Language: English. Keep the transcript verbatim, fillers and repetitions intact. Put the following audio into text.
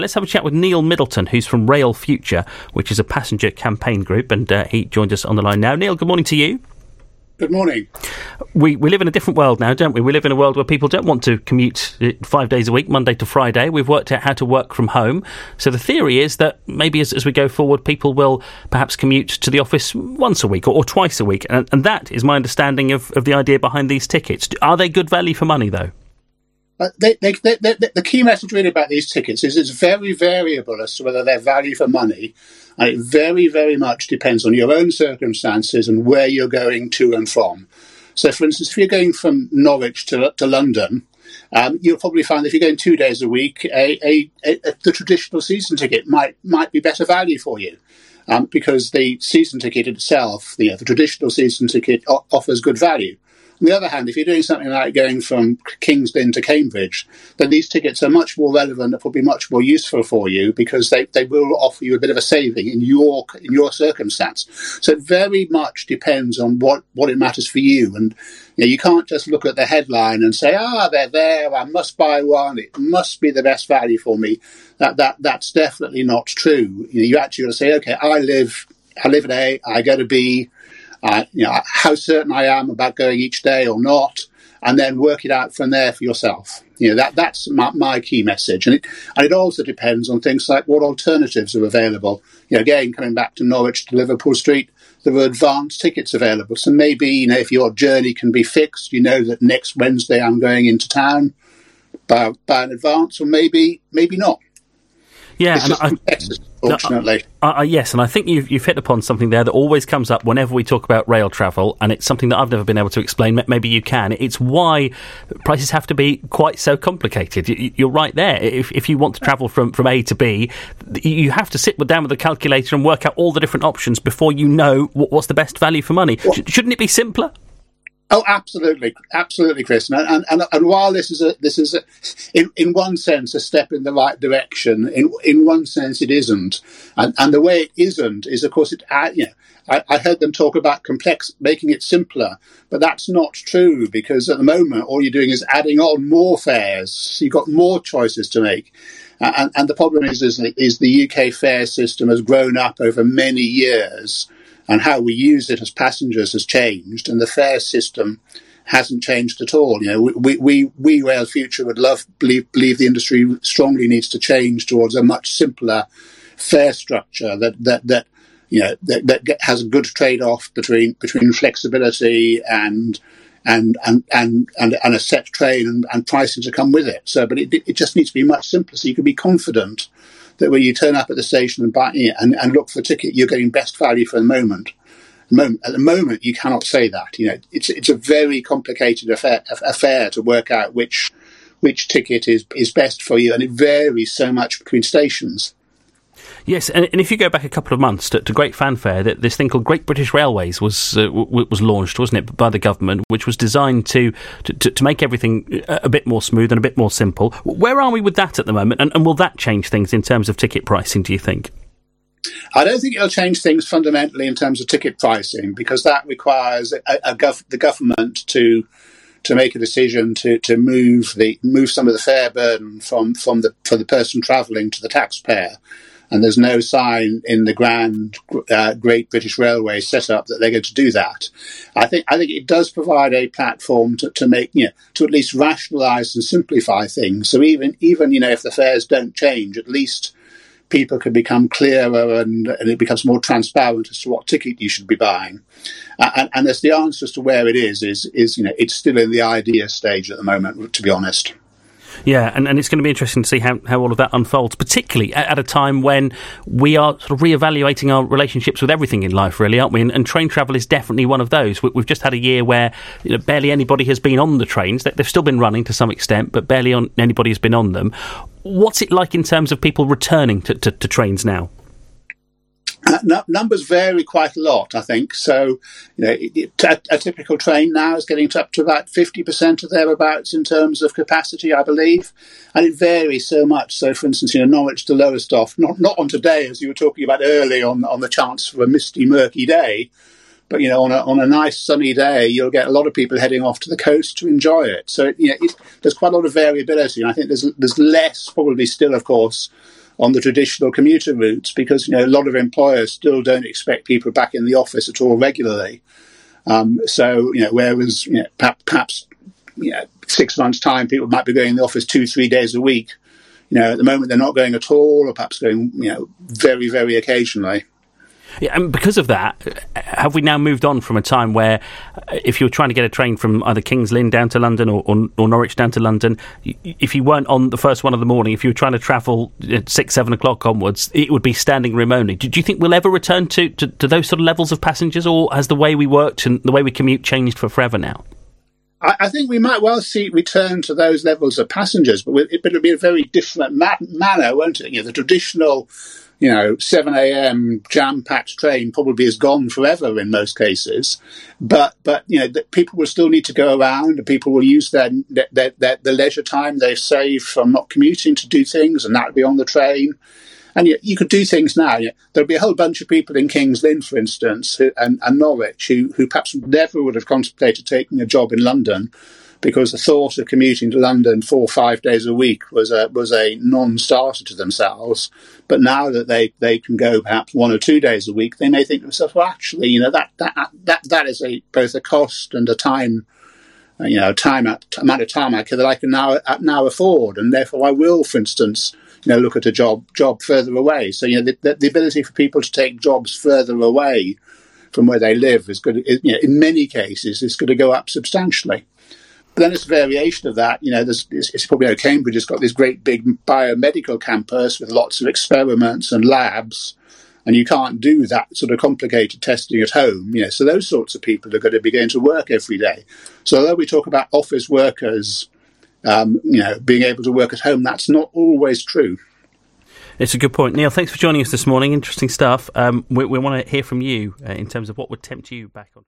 Let's have a chat with Neil Middleton, who's from Rail Future, which is a passenger campaign group, and uh, he joined us on the line now. Neil, good morning to you. Good morning. We we live in a different world now, don't we? We live in a world where people don't want to commute five days a week, Monday to Friday. We've worked out how to work from home. So the theory is that maybe as, as we go forward, people will perhaps commute to the office once a week or, or twice a week. And, and that is my understanding of, of the idea behind these tickets. Are they good value for money, though? Uh, they, they, they, they, the key message really about these tickets is it's very variable as to whether they're value for money, and it very, very much depends on your own circumstances and where you're going to and from. So, for instance, if you're going from Norwich to, to London, um, you'll probably find that if you're going two days a week, a, a, a, a, the traditional season ticket might might be better value for you, um, because the season ticket itself, the, the traditional season ticket, o- offers good value. On the other hand, if you're doing something like going from King's Lynn to Cambridge, then these tickets are much more relevant and probably much more useful for you because they, they will offer you a bit of a saving in your in your circumstance. So it very much depends on what, what it matters for you. And you know, you can't just look at the headline and say, ah, they're there, I must buy one, it must be the best value for me. That that That's definitely not true. You know, you actually got to say, okay, I live, I live at A, I go to B, Uh, you know, how certain I am about going each day or not, and then work it out from there for yourself. You know, that that's my, my key message. And it, and it also depends on things like what alternatives are available. You know, again, coming back to Norwich to Liverpool Street, there are advanced tickets available. So maybe, you know, if your journey can be fixed, you know that next Wednesday I'm going into town, by, by an advance, or maybe, maybe not. Yeah, it's and just I, complex, fortunately. No, I, I, yes, and I think you've, you've hit upon something there that always comes up whenever we talk about rail travel, and it's something that I've never been able to explain. Maybe you can. It's why prices have to be quite so complicated. You, you're right there. If, if you want to travel from, from A to B, you have to sit down with a calculator and work out all the different options before you know what's the best value for money. Well, shouldn't it be simpler? Oh, absolutely, absolutely, Chris. And and, and while this is a this is a, in in one sense a step in the right direction, in in one sense it isn't. And and the way it isn't is, of course, it. You know, I, I heard them talk about complex, making it simpler, but that's not true because at the moment all you're doing is adding on more fares. So you've got more choices to make. Uh, and and the problem is is is the U K fare system has grown up over many years. And how we use it as passengers has changed, and the fare system hasn't changed at all. You know, we we we Rail Future would love believe believe the industry strongly needs to change towards a much simpler fare structure that that that you know that, that has a good trade off between between flexibility and and and and and, and a set train and, and pricing to come with it. So, but it it just needs to be much simpler, so you can be confident that when you turn up at the station and buy it and, and look for a ticket, you're getting best value for the moment. At the moment, you cannot say that. You know, it's it's a very complicated affair, affair to work out which which ticket is, is best for you, and it varies so much between stations. Yes, and, and if you go back a couple of months to, to great fanfare, that this thing called Great British Railways was uh, w- was launched, wasn't it, by the government, which was designed to, to, to make everything a bit more smooth and a bit more simple. Where are we with that at the moment, and, and will that change things in terms of ticket pricing, do you think? I don't think it'll change things fundamentally in terms of ticket pricing, because that requires a, a gov- the government to to make a decision to, to move the move some of the fare burden from, from the for the person travelling to the taxpayer. And there's no sign in the grand uh, Great British Railways setup that they're going to do that. I think I think it does provide a platform to, to make, you know, to at least rationalise and simplify things. So even even you know if the fares don't change, at least people can become clearer and, and it becomes more transparent as to what ticket you should be buying. Uh, and, and as the answer as to where it is is is you know it's still in the idea stage at the moment, to be honest. Yeah, and, and it's going to be interesting to see how, how all of that unfolds, particularly at, at a time when we are sort of re-evaluating our relationships with everything in life, really, aren't we? And, and train travel is definitely one of those. We, we've just had a year where you know, barely anybody has been on the trains. They've still been running to some extent, but barely on, anybody has been on them. What's it like in terms of people returning to, to, to trains now? Uh, n- numbers vary quite a lot, I think. So, you know, it, it, a, a typical train now is getting to up to about fifty percent or thereabouts in terms of capacity, I believe. And it varies so much. So, for instance, you know, Norwich to Lowestoft, not not on today, as you were talking about early, on on the chance for a misty, murky day. But, you know, on a, on a nice sunny day, you'll get a lot of people heading off to the coast to enjoy it. So, you know, it, there's quite a lot of variability. And I think there's there's less, probably still, of course, on the traditional commuter routes, because, you know, a lot of employers still don't expect people back in the office at all regularly. Um, so, you know, whereas, you know, perhaps, perhaps, you know, six months' time, people might be going in the office two, three days a week. You know, at the moment they're not going at all, or perhaps going, you know, very, very occasionally. Yeah, and because of that, have we now moved on from a time where if you were trying to get a train from either King's Lynn down to London or, or, or Norwich down to London, if you weren't on the first one of the morning, if you were trying to travel at six, seven o'clock onwards, it would be standing room only. Do, do you think we'll ever return to, to, to those sort of levels of passengers, or has the way we worked and the way we commute changed for forever now? I, I think we might well see return to those levels of passengers, but it, it'll be a very different ma- manner, won't it? You know, the traditional, you know, seven a.m. jam-packed train probably is gone forever in most cases. But, but you know, the, people will still need to go around, and people will use their, their, their the leisure time they've saved from not commuting to do things, and that'll be on the train. And you, you could do things now. You know, there'll be a whole bunch of people in King's Lynn, for instance, who, and, and Norwich, who, who perhaps never would have contemplated taking a job in London, because the thought of commuting to London four or five days a week was a was a non-starter to themselves. But now that they, they can go perhaps one or two days a week, they may think to themselves, well, actually, you know, that that that that is a both a cost and a time, you know, time amount of time that I can now now afford, and therefore I will, for instance, you know, look at a job job further away. So, you know, the, the ability for people to take jobs further away from where they live is going to, you know, in many cases, is going to go up substantially. But then it's a variation of that. You know, there's, it's, it's probably, you know, Cambridge has got this great big biomedical campus with lots of experiments and labs, and you can't do that sort of complicated testing at home. You know, so those sorts of people are going to be going to work every day. So although we talk about office workers, um, you know, being able to work at home, that's not always true. It's a good point. Neil, thanks for joining us this morning. Interesting stuff. Um, we, we want to hear from you uh, in terms of what would tempt you back on.